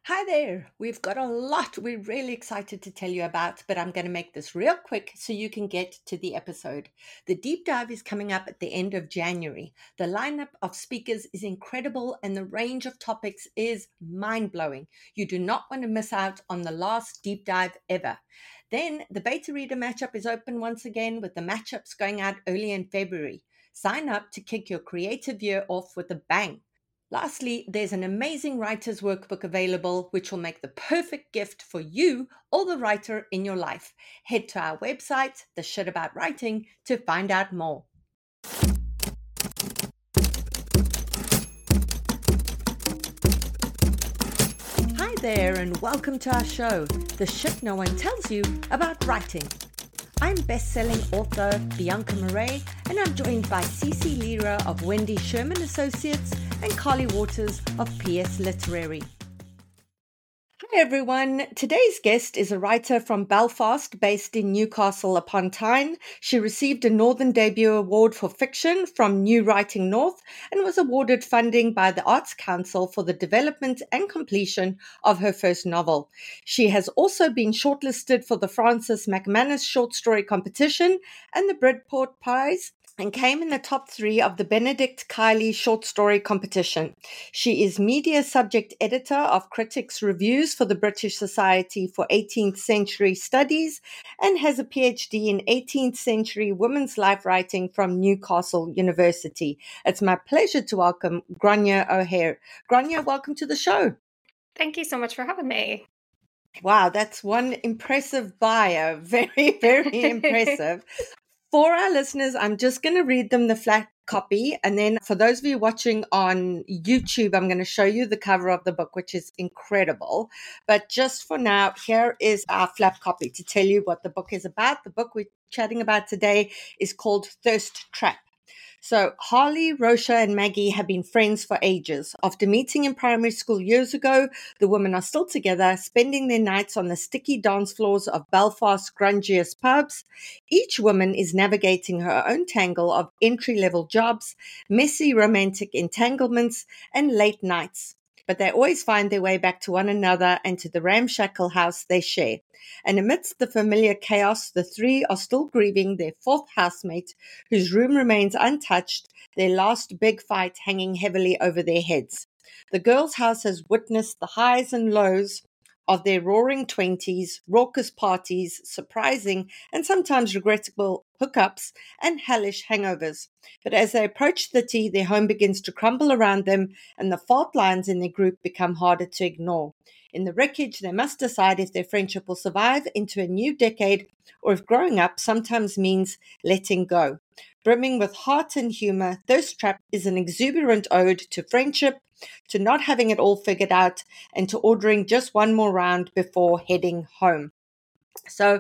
Hi there. We've got a lot we're really excited to tell you about, but I'm going to make this real quick so you can get to the episode. The deep dive is coming up at the end of January. The lineup of speakers is incredible and the range of topics is mind blowing. You do not want to miss out on the last deep dive ever. Then the beta reader matchup is open once again with the matchups going out early in February. Sign up to kick your creative year off with a bang. Lastly, there's an amazing writer's workbook available, which will make the perfect gift for you or the writer in your life. Head to our website, The Shit About Writing, to find out more. Hi there, and welcome to our show, The Shit No One Tells You About Writing. I'm best-selling author Bianca Murray, and I'm joined by Cece Lira of Wendy Sherman Associates and Carly Waters of PS Literary. Hi everyone. Today's guest is a writer from Belfast based in Newcastle upon Tyne. She received a Northern Debut Award for Fiction from New Writing North and was awarded funding by the Arts Council for the development and completion of her first novel. She has also been shortlisted for the Francis McManus Short Story Competition and the Bridport Prize, and came in the top 3 of the Benedict Kiley Short Story Competition. She is media subject editor of Critics Reviews for the British Society for 18th Century Studies and has a PhD in 18th Century Women's Life Writing from Newcastle University. It's my pleasure to welcome Gráinne O'Hare. Gráinne, welcome to the show. Thank you so much for having me. Wow, that's one impressive bio. Very, very impressive. For our listeners, I'm just going to read them the flat copy. And then for those of you watching on YouTube, I'm going to show you the cover of the book, which is incredible. But just for now, here is our flap copy to tell you what the book is about. The book we're chatting about today is called Thirst Trap. So Harley, Rosha, and Maggie have been friends for ages. After meeting in primary school years ago, the women are still together, spending their nights on the sticky dance floors of Belfast's grungiest pubs. Each woman is navigating her own tangle of entry-level jobs, messy romantic entanglements, and late nights. But they always find their way back to one another and to the ramshackle house they share. And amidst the familiar chaos, the three are still grieving their fourth housemate, whose room remains untouched, their last big fight hanging heavily over their heads. The girls' house has witnessed the highs and lows of their roaring 20s, raucous parties, surprising and sometimes regrettable hookups, and hellish hangovers. But as they approach 30, their home begins to crumble around them, and the fault lines in their group become harder to ignore. In the wreckage, they must decide if their friendship will survive into a new decade or if growing up sometimes means letting go. Brimming with heart and humor, Thirst Trap is an exuberant ode to friendship, to not having it all figured out, and to ordering just one more round before heading home. So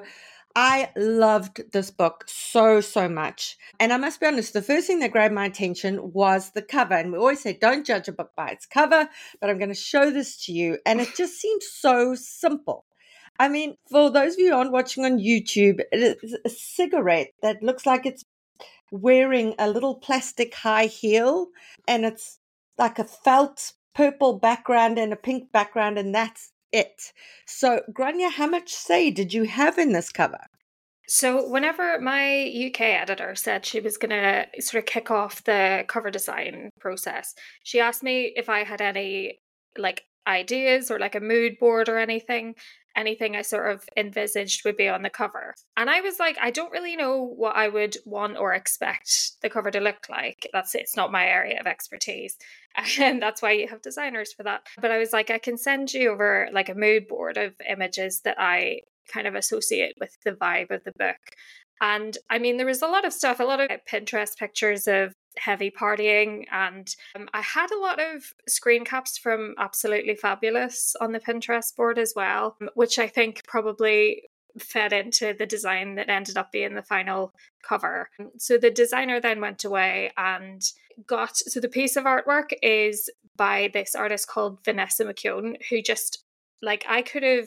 I loved this book so much. And I must be honest, the first thing that grabbed my attention was the cover. And we always say, don't judge a book by its cover, but I'm going to show this to you. And it just seems so simple. I mean, for those of you who aren't watching on YouTube, it is a cigarette that looks like it's wearing a little plastic high heel, and it's like a felt purple background and a pink background, and that's it. So, Gráinne, how much say did you have in this cover? So whenever my UK editor said she was going to sort of kick off the cover design process, she asked me if I had any like ideas or like a mood board or anything I sort of envisaged would be on the cover. And I was like, I don't really know what I would want or expect the cover to look like. It's not my area of expertise. And that's why you have designers for that. But I was like, I can send you over like a mood board of images that I kind of associate with the vibe of the book. And I mean, there was a lot of stuff, a lot of Pinterest pictures of heavy partying. And I had a lot of screen caps from Absolutely Fabulous on the Pinterest board as well, which I think probably fed into the design that ended up being the final cover. So the designer then went away and so the piece of artwork is by this artist called Vanessa McKeown, who just, like, I could have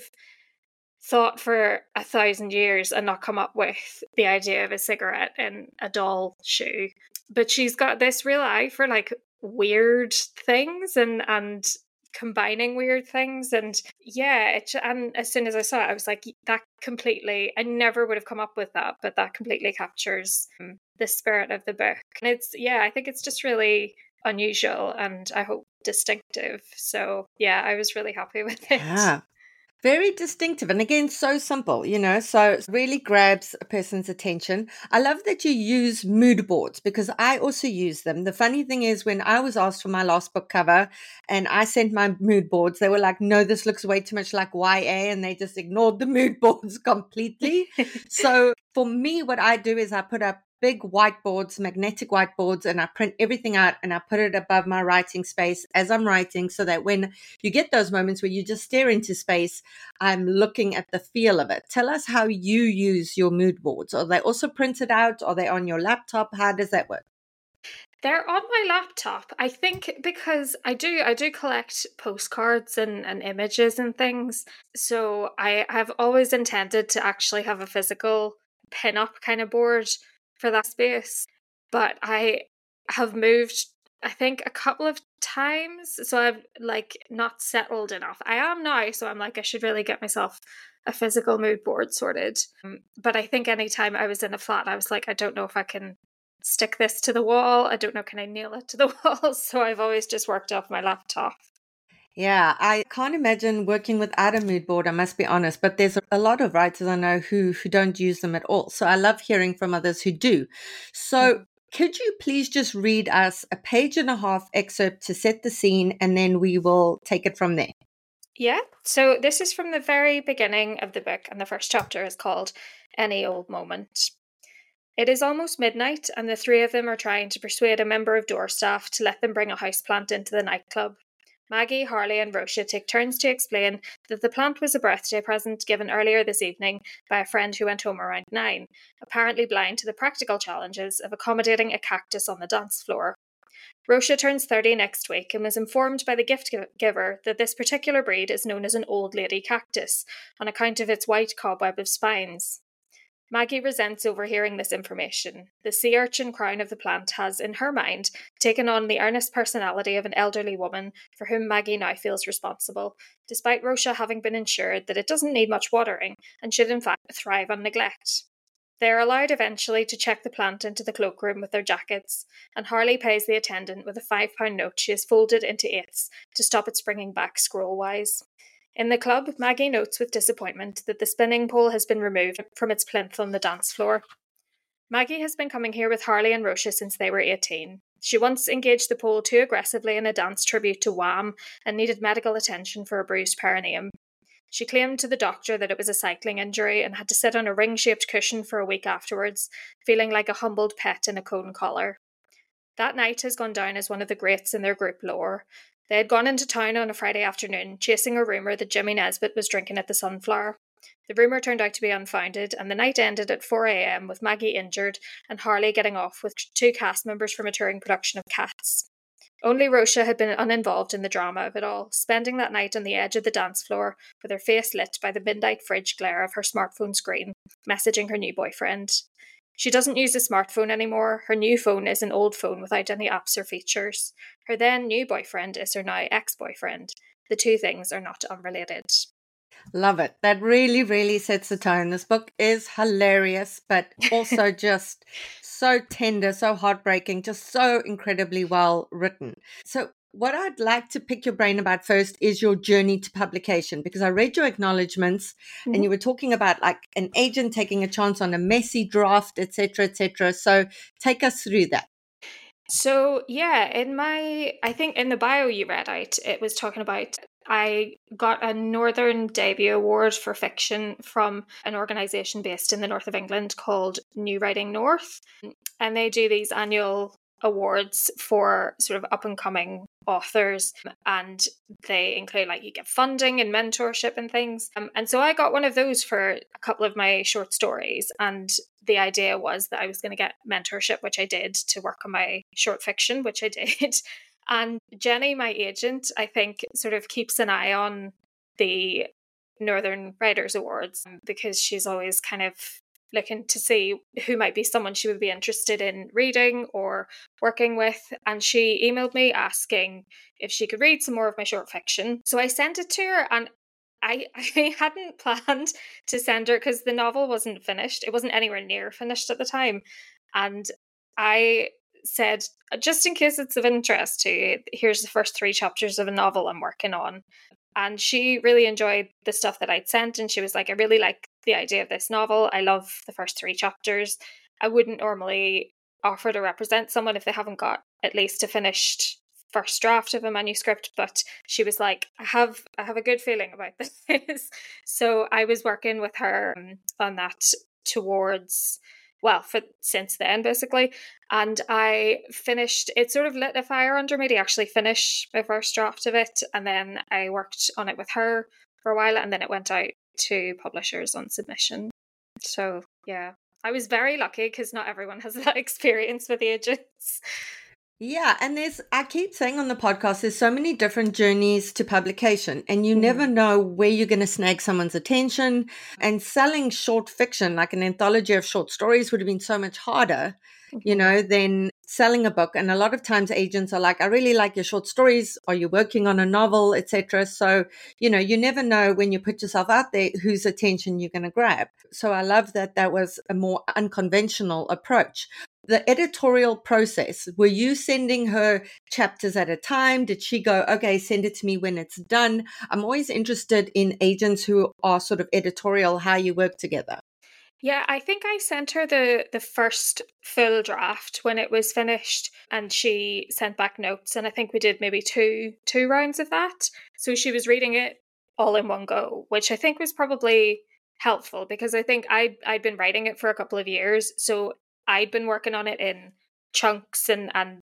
thought for 1,000 years and not come up with the idea of a cigarette in a doll shoe. But she's got this real eye for like weird things and combining weird things. And yeah, and as soon as I saw it, I was like, that completely, I never would have come up with that, but that completely captures the spirit of the book. And it's, yeah, I think it's just really unusual and I hope distinctive. So yeah, I was really happy with it. Yeah. Very distinctive. And again, so simple, so it really grabs a person's attention. I love that you use mood boards because I also use them. The funny thing is, when I was asked for my last book cover and I sent my mood boards, they were like, no, this looks way too much like YA. And they just ignored the mood boards completely. So for me, what I do is I put up big whiteboards, magnetic whiteboards, and I print everything out and I put it above my writing space as I'm writing so that when you get those moments where you just stare into space, I'm looking at the feel of it. Tell us how you use your mood boards. Are they also printed out? Are they on your laptop? How does that work? They're on my laptop, I think, because I do collect postcards and images and things. So I have always intended to actually have a physical pin-up kind of board for that space. But I have moved, I think, a couple of times. So I've like not settled enough. I am now, so I'm like, I should really get myself a physical mood board sorted. But I think anytime I was in a flat, I was like, I don't know if I can stick this to the wall. I don't know, can I nail it to the wall? So I've always just worked off my laptop. Yeah, I can't imagine working without a mood board, I must be honest, but there's a lot of writers I know who don't use them at all. So I love hearing from others who do. So could you please just read us a page and a half excerpt to set the scene, and then we will take it from there? Yeah, so this is from the very beginning of the book, and the first chapter is called Any Old Moment. It is almost midnight, and the three of them are trying to persuade a member of door staff to let them bring a houseplant into the nightclub. Maggie, Harley, and Rocia take turns to explain that the plant was a birthday present given earlier this evening by a friend who went home around 9, apparently blind to the practical challenges of accommodating a cactus on the dance floor. Rocia turns 30 next week and was informed by the gift giver that this particular breed is known as an old lady cactus on account of its white cobweb of spines. Maggie resents overhearing this information. The sea urchin crown of the plant has, in her mind, taken on the earnest personality of an elderly woman for whom Maggie now feels responsible, despite Rocia having been assured that it doesn't need much watering and should in fact thrive on neglect. They are allowed eventually to check the plant into the cloakroom with their jackets, and Harley pays the attendant with a £5 note she has folded into eighths to stop it springing back scroll-wise. In the club, Maggie notes with disappointment that the spinning pole has been removed from its plinth on the dance floor. Maggie has been coming here with Harley and Rocia since they were 18. She once engaged the pole too aggressively in a dance tribute to Wham and needed medical attention for a bruised perineum. She claimed to the doctor that it was a cycling injury and had to sit on a ring-shaped cushion for a week afterwards, feeling like a humbled pet in a cone collar. That night has gone down as one of the greats in their group lore. They had gone into town on a Friday afternoon, chasing a rumour that Jimmy Nesbitt was drinking at the Sunflower. The rumour turned out to be unfounded, and the night ended at 4 a.m. with Maggie injured and Harley getting off with two cast members from a touring production of Cats. Only Rocia had been uninvolved in the drama of it all, spending that night on the edge of the dance floor with her face lit by the midnight fridge glare of her smartphone screen, messaging her new boyfriend. She doesn't use a smartphone anymore. Her new phone is an old phone without any apps or features. Her then new boyfriend is her now ex-boyfriend. The two things are not unrelated. Love it. That really, really sets the tone. This book is hilarious, but also just so tender, so heartbreaking, just so incredibly well written. So what I'd like to pick your brain about first is your journey to publication, because I read your acknowledgements and you were talking about like an agent taking a chance on a messy draft, etc., etc. So take us through that. So yeah, I think in the bio you read out, it was talking about I got a Northern Debut Award for fiction from an organisation based in the north of England called New Writing North. And they do these annual awards for sort of up and coming authors, and they include like you get funding and mentorship and things. And so I got one of those for a couple of my short stories, and the idea was that I was going to get mentorship, which I did, to work on my short fiction, which I did. And Jenny, my agent, I think sort of keeps an eye on the Northern Writers Awards because she's always kind of looking to see who might be someone she would be interested in reading or working with. And she emailed me asking if she could read some more of my short fiction. So I sent it to her, and I hadn't planned to send her because the novel wasn't finished. It wasn't anywhere near finished at the time. And I said, just in case it's of interest to you, here's the first 3 chapters of a novel I'm working on. And she really enjoyed the stuff that I'd sent. And she was like, I really like the idea of this novel. I love the first 3 chapters. I wouldn't normally offer to represent someone if they haven't got at least a finished first draft of a manuscript, but she was like, I have a good feeling about this. So I was working with her on that since then basically, and I finished it. Sort of lit a fire under me to actually finish my first draft of it, and then I worked on it with her for a while, and then it went out to publishers on submission. So yeah, I was very lucky because not everyone has that experience with agents. Yeah, and I keep saying on the podcast, there's so many different journeys to publication, and you never know where you're going to snag someone's attention. And selling short fiction, like an anthology of short stories, would have been so much harder, than selling a book. And a lot of times agents are like, I really like your short stories. Are you working on a novel, etc.? So, you never know when you put yourself out there whose attention you're going to grab. So I love that was a more unconventional approach. The editorial process, were you sending her chapters at a time? Did she go, okay, send it to me when it's done? I'm always interested in agents who are sort of editorial, how you work together. Yeah, I think I sent her the first full draft when it was finished, and she sent back notes, and I think we did maybe two rounds of that. So she was reading it all in one go, which I think was probably helpful because I think I'd been writing it for a couple of years, so I'd been working on it in chunks and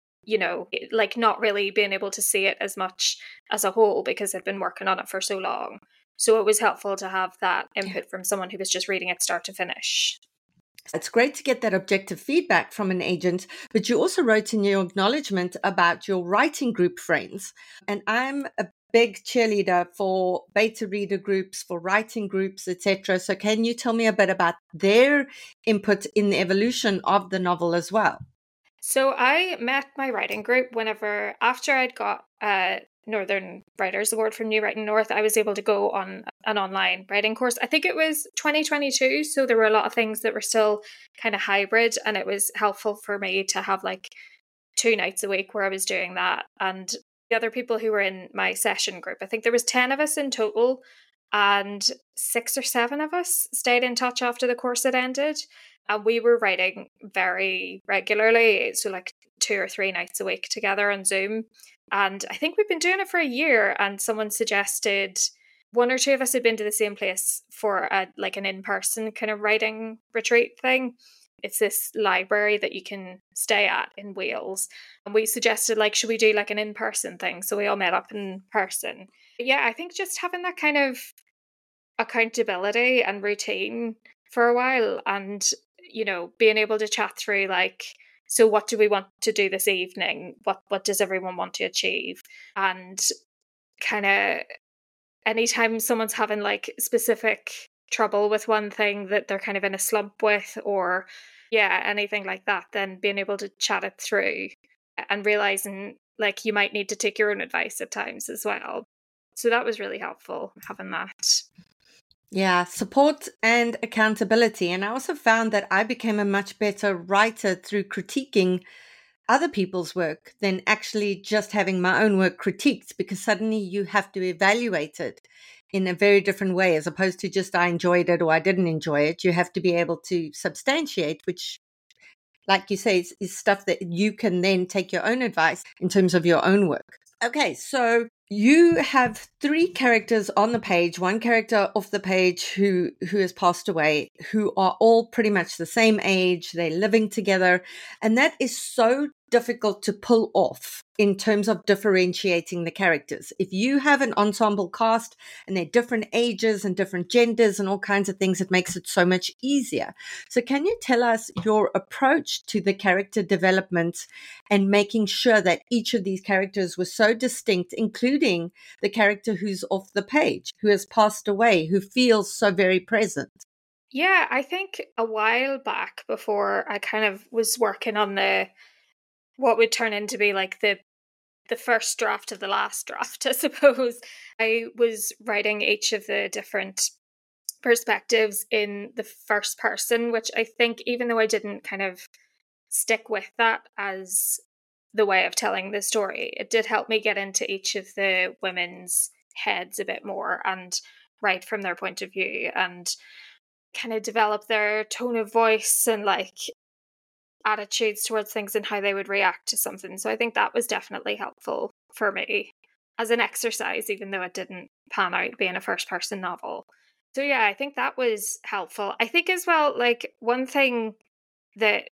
like not really being able to see it as much as a whole because I'd been working on it for so long. So it was helpful to have that input from someone who was just reading it start to finish. It's great to get that objective feedback from an agent, but you also wrote in your acknowledgement about your writing group friends. And I'm a big cheerleader for beta reader groups, for writing groups, etc. So can you tell me a bit about their input in the evolution of the novel as well? So I met my writing group after I'd got Northern Writers Award from New Writing North, I was able to go on an online writing course. I think it was 2022, so there were a lot of things that were still kind of hybrid, and it was helpful for me to have like 2 nights a week where I was doing that. And the other people who were in my session group, I think there was 10 of us in total, and 6 or 7 of us stayed in touch after the course had ended. And we were writing very regularly, so like 2 or 3 nights a week together on Zoom. And I think we've been doing it for a year, and someone suggested 1 or 2 of us had been to the same place for an in-person kind of writing retreat thing. It's this library that you can stay at in Wales. And we suggested, should we do like an in-person thing? So we all met up in person. But yeah, I think just having that kind of accountability and routine for a while, and, being able to chat through so what do we want to do this evening? What does everyone want to achieve? And kind of anytime someone's having specific trouble with one thing that they're kind of in a slump with, or anything like that, then being able to chat it through and realizing you might need to take your own advice at times as well. So that was really helpful, having that. Yeah, support and accountability. And I also found that I became a much better writer through critiquing other people's work than actually just having my own work critiqued, because suddenly you have to evaluate it in a very different way, as opposed to just I enjoyed it or I didn't enjoy it. You have to be able to substantiate, which, like you say, is stuff that you can then take your own advice in terms of your own work. Okay, so you have 3 characters on the page, 1 character off the page who has passed away, who are all pretty much the same age. They're living together. And that is so difficult to pull off in terms of differentiating the characters. If you have an ensemble cast and they're different ages and different genders and all kinds of things, it makes it so much easier. So can you tell us your approach to the character development and making sure that each of these characters was so distinct, including the character who's off the page, who has passed away, who feels so very present? Yeah, I think a while back, before I kind of was working on the what would turn into be like the first draft of the last draft, I suppose, I was writing each of the different perspectives in the first person, which I think, even though I didn't kind of stick with that as the way of telling the story, it did help me get into each of the women's heads a bit more and write from their point of view and kind of develop their tone of voice and like attitudes towards things and how they would react to something. So I think that was definitely helpful for me as an exercise, even though it didn't pan out being a first person novel. So yeah, I think that was helpful. I think as well, like one thing that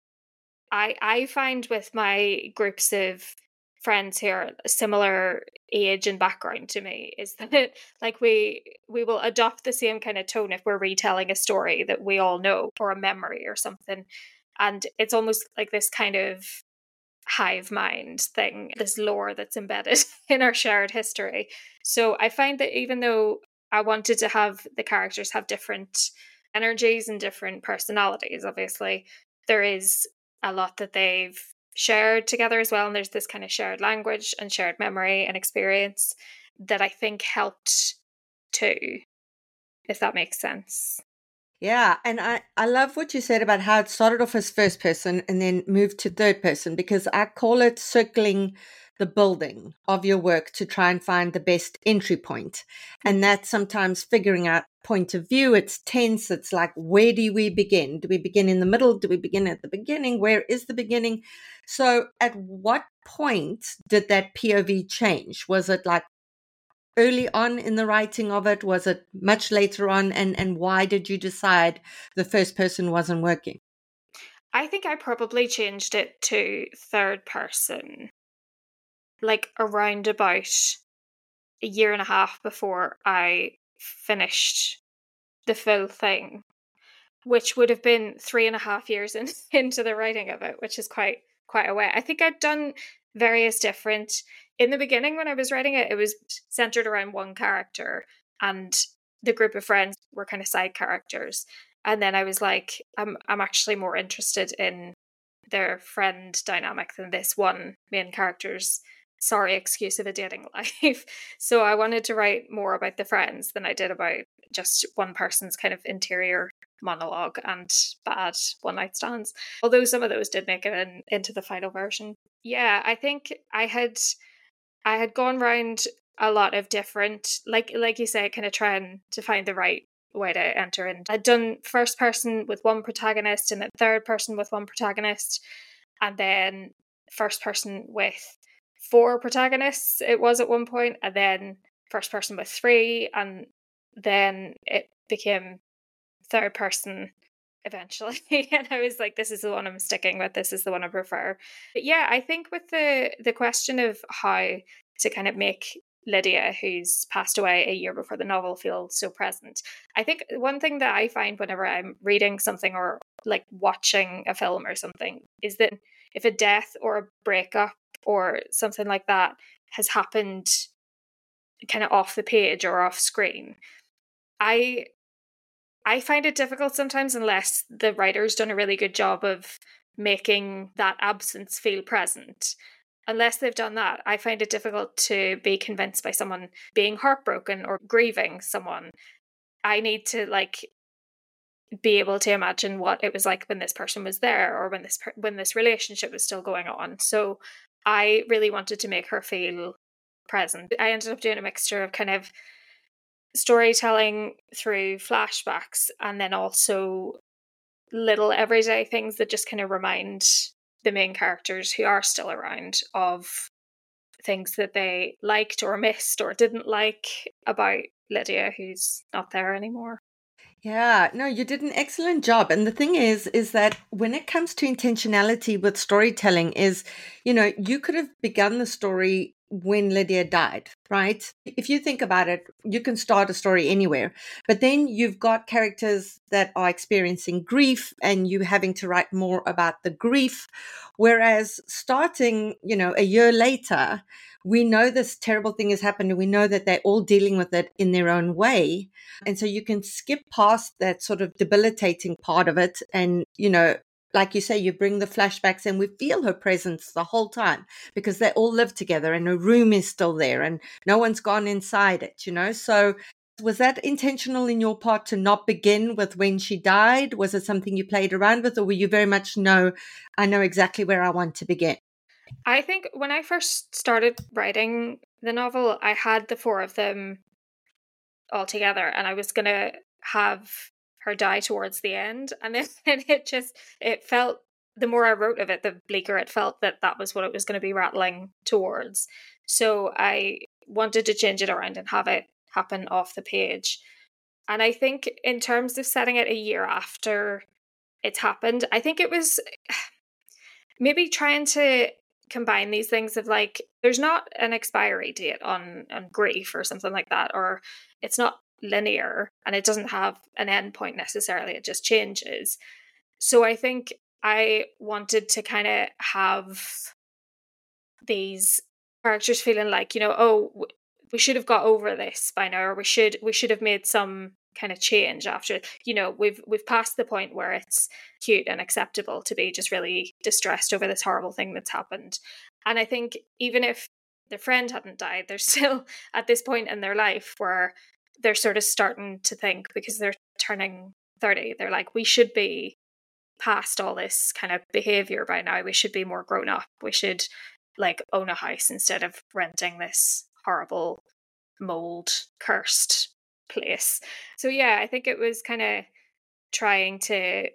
I find with my groups of friends who are a similar age and background to me is that like we will adopt the same kind of tone if we're retelling a story that we all know or a memory or something. And it's almost like this kind of hive mind thing, this lore that's embedded in our shared history. So I find that even though I wanted to have the characters have different energies and different personalities, obviously, there is a lot that they've shared together as well. And there's this kind of shared language and shared memory and experience that I think helped too, if that makes sense. Yeah, and I love what you said about how it started off as first person and then moved to third person, because I call it circling the building of your work to try and find the best entry point. And that's sometimes figuring out point of view. It's tense. It's like, where do we begin? Do we begin in the middle? Do we begin at the beginning? Where is the beginning? So at what point did that POV change? Was it like early on in the writing of it? Was it much later on? And why did you decide the first person wasn't working? I think I probably changed it to third person, like around about a year and a half before I finished the full thing, which would have been 3.5 years into the writing of it, which is quite a way. I think I'd done various different in the beginning when I was writing it, it was centered around one character and the group of friends were kind of side characters. And then I was like, I'm actually more interested in their friend dynamic than this one main character's sorry excuse of a dating life. So I wanted to write more about the friends than I did about just one person's kind of interior monologue and bad one night stands. Although some of those did make it into the final version. Yeah, I think I had gone round a lot of different, like you say, kind of trying to find the right way to enter. And I'd done first person with one protagonist, and then third person with one protagonist, and then first person with four protagonists. It was at one point, and then first person with three, and then it became third person eventually. And I was like, this is the one I'm sticking with, this is the one I prefer. But yeah, I think with the question of how to kind of make Lydia, who's passed away a year before the novel, feel so present, I think one thing that I find whenever I'm reading something or like watching a film or something is that if a death or a breakup or something like that has happened kind of off the page or off screen, I I find it difficult sometimes unless the writer's done a really good job of making that absence feel present. Unless they've done that, I find it difficult to be convinced by someone being heartbroken or grieving someone. I need to like be able to imagine what it was like when this person was there or when this relationship was still going on. So I really wanted to make her feel present. I ended up doing a mixture of kind of storytelling through flashbacks and then also little everyday things that just kind of remind the main characters who are still around of things that they liked or missed or didn't like about Lydia, who's not there anymore. Yeah, no, you did an excellent job. And the thing is that when it comes to intentionality with storytelling is, you could have begun the story when Lydia died, right? If you think about it, you can start a story anywhere, but then you've got characters that are experiencing grief and you having to write more about the grief. Whereas starting, a year later we know this terrible thing has happened and we know that they're all dealing with it in their own way. And so you can skip past that sort of debilitating part of it. And, like you say, you bring the flashbacks and we feel her presence the whole time because they all live together and her room is still there and no one's gone inside it, So was that intentional in your part to not begin with when she died? Was it something you played around with, or were you very much, no, I know exactly where I want to begin? I think when I first started writing the novel, I had the four of them all together and I was going to have her die towards the end. And then it felt, the more I wrote of it, the bleaker it felt that was what it was going to be rattling towards. So I wanted to change it around and have it happen off the page. And I think in terms of setting it a year after it's happened, I think it was maybe trying to combine these things of like, there's not an expiry date on grief or something like that, or it's not linear and it doesn't have an end point necessarily, it just changes. So I think I wanted to kind of have these characters feeling like, we should have got over this by now, or we should have made some kind of change after, we've passed the point where it's cute and acceptable to be just really distressed over this horrible thing that's happened. And I think even if their friend hadn't died, they're still at this point in their life where they're sort of starting to think, because they're turning 30, they're like, we should be past all this kind of behavior by now. We should be more grown up. We should like own a house instead of renting this horrible mold cursed place. So yeah, I think it was kind of trying to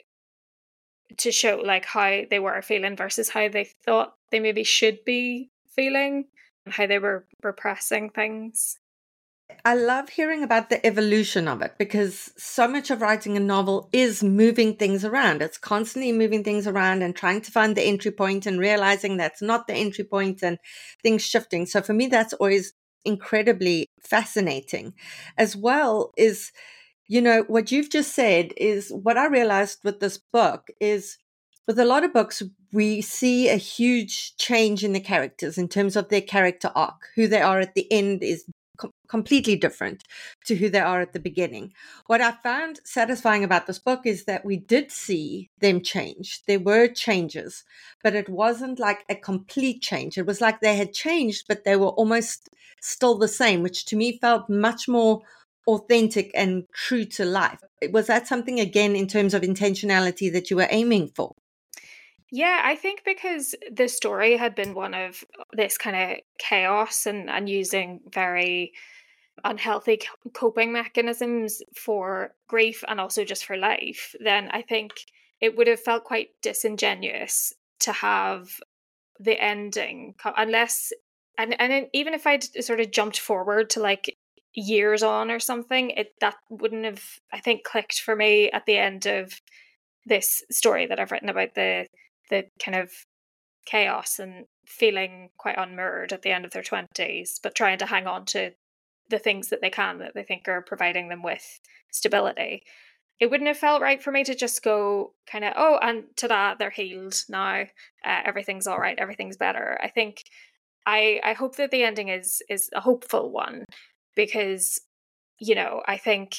show like how they were feeling versus how they thought they maybe should be feeling and how they were repressing things. I love hearing about the evolution of it because so much of writing a novel is moving things around. It's constantly moving things around and trying to find the entry point and realizing that's not the entry point and things shifting. So for me, that's always incredibly fascinating. As well is, what you've just said is what I realized with this book is with a lot of books, we see a huge change in the characters in terms of their character arc. Who they are at the end is completely different to who they are at the beginning. What I found satisfying about this book is that we did see them change. There were changes, but it wasn't like a complete change. It was like they had changed, but they were almost still the same, which to me felt much more authentic and true to life. Was that something, again, in terms of intentionality that you were aiming for? Yeah, I think because the story had been one of this kind of chaos and using very unhealthy coping mechanisms for grief and also just for life, then I think it would have felt quite disingenuous to have the ending unless and even if I'd sort of jumped forward to like years on or something, that wouldn't have, I think, clicked for me at the end of this story that I've written about the kind of chaos and feeling quite unmoored at the end of their 20s, but trying to hang on to the things that they can, that they think are providing them with stability. It wouldn't have felt right for me to just go kind of, oh, and ta-da, they're healed now. Everything's all right. Everything's better. I think I hope that the ending is a hopeful one because, I think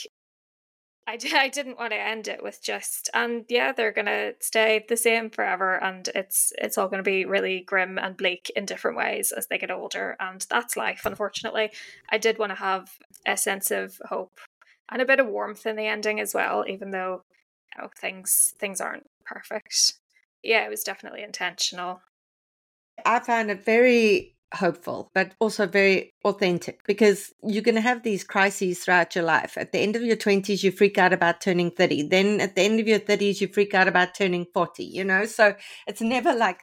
I didn't want to end it with just, and yeah, they're going to stay the same forever and it's all going to be really grim and bleak in different ways as they get older, and that's life, unfortunately. I did want to have a sense of hope and a bit of warmth in the ending as well, even though things aren't perfect. Yeah, it was definitely intentional. I found it very hopeful, but also very authentic because you're going to have these crises throughout your life. At the end of your 20s, you freak out about turning 30. Then at the end of your 30s, you freak out about turning 40, So it's never like,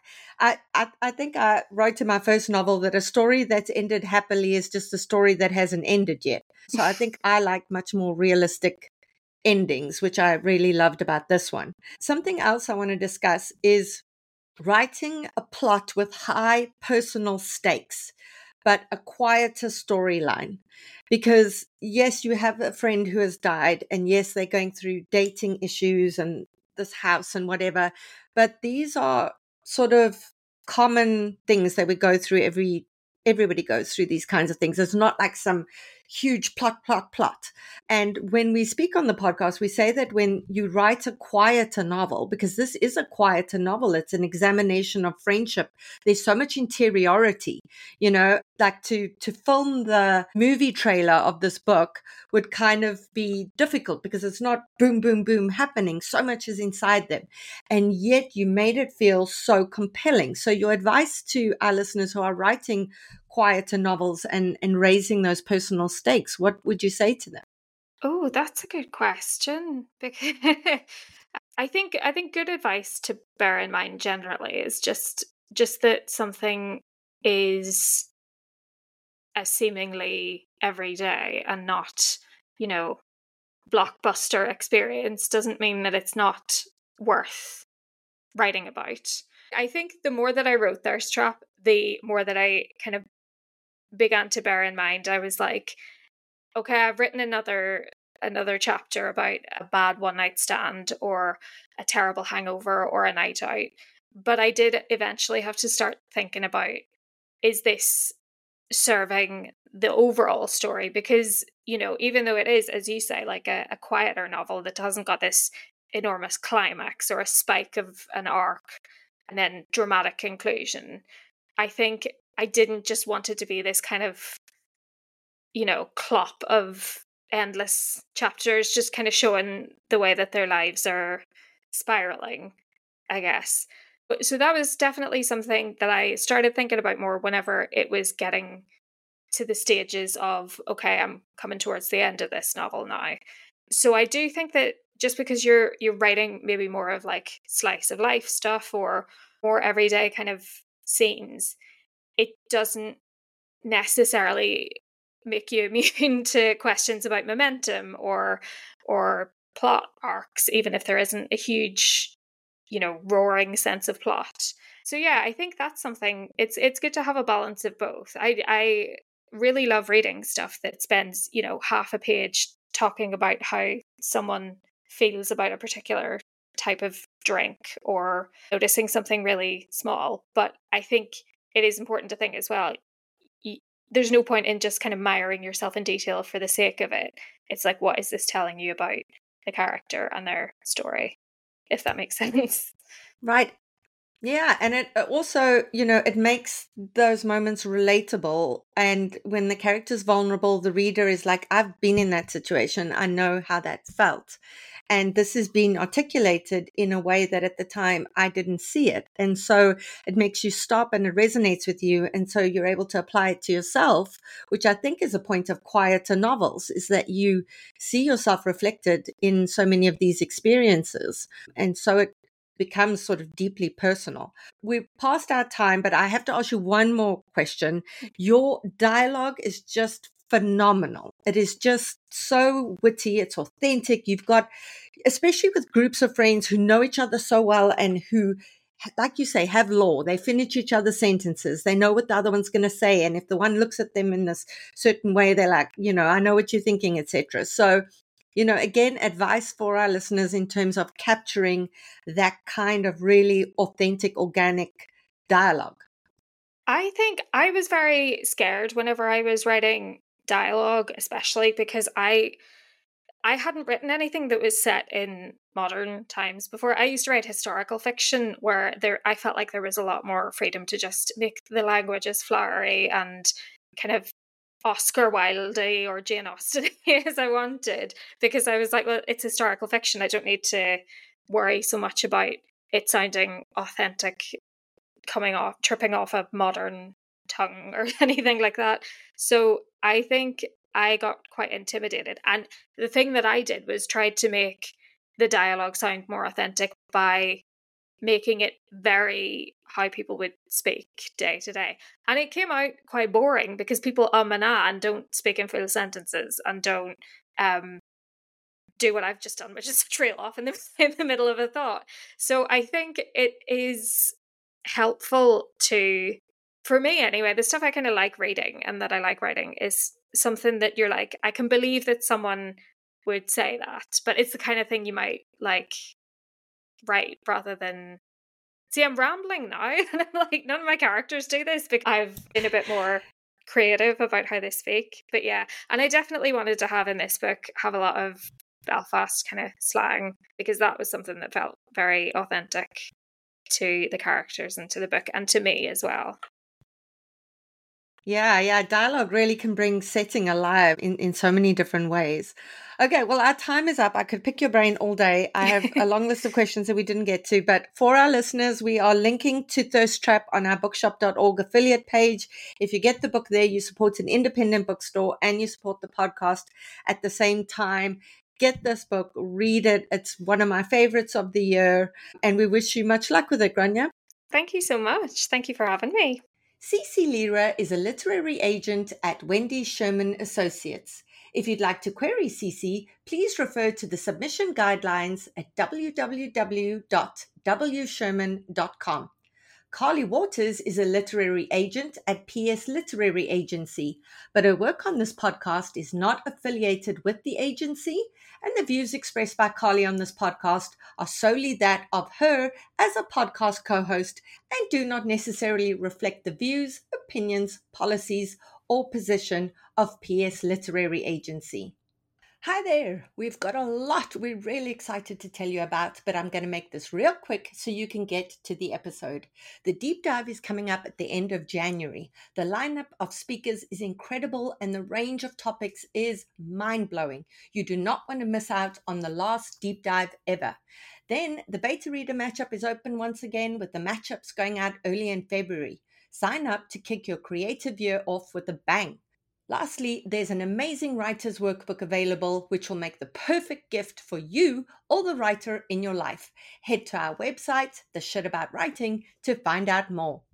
I think I wrote in my first novel that a story that's ended happily is just a story that hasn't ended yet. So I think I like much more realistic endings, which I really loved about this one. Something else I want to discuss is writing a plot with high personal stakes, but a quieter storyline. Because yes, you have a friend who has died, and yes, they're going through dating issues and this house and whatever, but these are sort of common things that we go through every everybody goes through these kinds of things. It's not like some huge plot. And when we speak on the podcast, we say that when you write a quieter novel, because this is a quieter novel, it's an examination of friendship. There's so much interiority, like to film the movie trailer of this book would kind of be difficult because it's not boom, boom, boom happening. So much is inside them. And yet you made it feel so compelling. So your advice to our listeners who are writing quieter novels and raising those personal stakes, what would you say to them? Oh, that's a good question. Because I think good advice to bear in mind generally is just that something is a seemingly everyday and not, blockbuster experience doesn't mean that it's not worth writing about. I think the more that I wrote Thirst Trap, the more that I kind of began to bear in mind, I was like, okay, I've written another chapter about a bad one night stand or a terrible hangover or a night out. But I did eventually have to start thinking about, is this serving the overall story? Because, even though it is, as you say, like a quieter novel that hasn't got this enormous climax or a spike of an arc and then dramatic conclusion, I think I didn't just want it to be this kind of, clop of endless chapters just kind of showing the way that their lives are spiraling, I guess. So that was definitely something that I started thinking about more whenever it was getting to the stages of, okay, I'm coming towards the end of this novel now. So I do think that just because you're writing maybe more of like slice of life stuff or more everyday kind of scenes, it doesn't necessarily make you immune to questions about momentum or plot arcs, even if there isn't a huge, roaring sense of plot. So yeah, I think that's something. It's good to have a balance of both. I really love reading stuff that spends, half a page talking about how someone feels about a particular type of drink or noticing something really small. But I think it is important to think as well, there's no point in just kind of miring yourself in detail for the sake of it. It's like, what is this telling you about the character and their story, if that makes sense? Right. Yeah, and it also, it makes those moments relatable. And when the character's vulnerable, the reader is like, I've been in that situation. I know how that felt. And this has been articulated in a way that at the time I didn't see it. And so it makes you stop and it resonates with you. And so you're able to apply it to yourself, which I think is a point of quieter novels, is that you see yourself reflected in so many of these experiences. And so it becomes sort of deeply personal. We've passed our time, but I have to ask you one more question. Your dialogue is just phenomenal. It is just so witty. It's authentic. You've got, especially with groups of friends who know each other so well and who, like you say, have law. They finish each other's sentences. They know what the other one's going to say. And if the one looks at them in this certain way, they're like, I know what you're thinking, etc. So, again, advice for our listeners in terms of capturing that kind of really authentic, organic dialogue. I think I was very scared whenever I was writing dialogue, especially because I hadn't written anything that was set in modern times before. I used to write historical fiction where I felt like there was a lot more freedom to just make the language as flowery and kind of Oscar Wilde or Jane Austen as I wanted, because I was like, well, it's historical fiction. I don't need to worry so much about it sounding authentic, tripping off a modern tongue or anything like that. So I think I got quite intimidated. And the thing that I did was tried to make the dialogue sound more authentic by making it very how people would speak day to day. And it came out quite boring because people and ah and don't speak in full sentences and don't do what I've just done, which is trail off in the middle of a thought. So I think it is helpful to, for me anyway, the stuff I kind of like reading and that I like writing is something that you're like, I can believe that someone would say that, but it's the kind of thing you might like write rather than See, I'm rambling now, and I'm like, none of my characters do this because I've been a bit more creative about how they speak. But yeah, and I definitely wanted to have in this book have a lot of Belfast kind of slang, because that was something that felt very authentic to the characters and to the book and to me as well. Yeah, dialogue really can bring setting alive in so many different ways. Okay, well, our time is up. I could pick your brain all day. I have a long list of questions that we didn't get to, but for our listeners, we are linking to Thirst Trap on our bookshop.org affiliate page. If you get the book there, you support an independent bookstore and you support the podcast at the same time. Get this book, read it. It's one of my favorites of the year, and we wish you much luck with it, Grania. Thank you so much. Thank you for having me. Cece Lira is a literary agent at Wendy Sherman Associates. If you'd like to query Cece, please refer to the submission guidelines at www.wsherman.com. Carly Waters is a literary agent at PS Literary Agency, but her work on this podcast is not affiliated with the agency, and the views expressed by Carly on this podcast are solely that of her as a podcast co-host and do not necessarily reflect the views, opinions, policies, or position of PS Literary Agency. Hi there. We've got a lot we're really excited to tell you about, but I'm going to make this real quick so you can get to the episode. The deep dive is coming up at the end of January. The lineup of speakers is incredible and the range of topics is mind-blowing. You do not want to miss out on the last deep dive ever. Then the beta reader matchup is open once again, with the matchups going out early in February. Sign up to kick your creative year off with a bang. Lastly, there's an amazing writer's workbook available, which will make the perfect gift for you or the writer in your life. Head to our website, The Shit About Writing, to find out more.